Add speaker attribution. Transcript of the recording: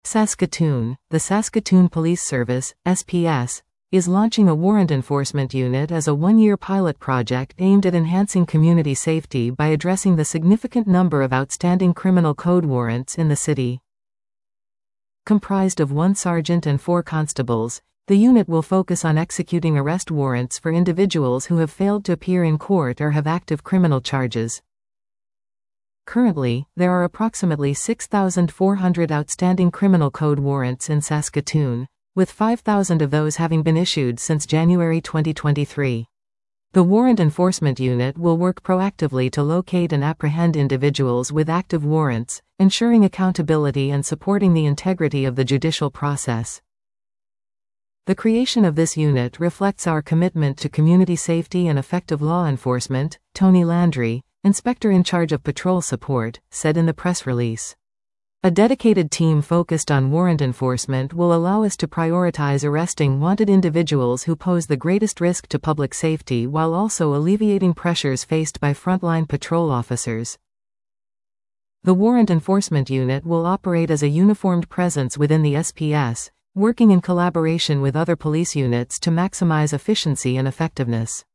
Speaker 1: Saskatoon. The Saskatoon Police Service, SPS, is launching a warrant enforcement unit as a one-year pilot project aimed at enhancing community safety by addressing the significant number of outstanding criminal code warrants in the city. Comprised of 1 sergeant and 4 constables, the unit will focus on executing arrest warrants for individuals who have failed to appear in court or have active criminal charges. Currently, there are approximately 6,400 outstanding criminal code warrants in Saskatoon, with 5,000 of those having been issued since January 2023. The Warrant Enforcement Unit will work proactively to locate and apprehend individuals with active warrants, ensuring accountability and supporting the integrity of the judicial process. The creation of this unit reflects our commitment to community safety and effective law enforcement, Tony Landry, Inspector in charge of patrol support, said in the press release. A dedicated team focused on warrant enforcement will allow us to prioritize arresting wanted individuals who pose the greatest risk to public safety while also alleviating pressures faced by frontline patrol officers. The Warrant Enforcement Unit will operate as a uniformed presence within the SPS, working in collaboration with other police units to maximize efficiency and effectiveness.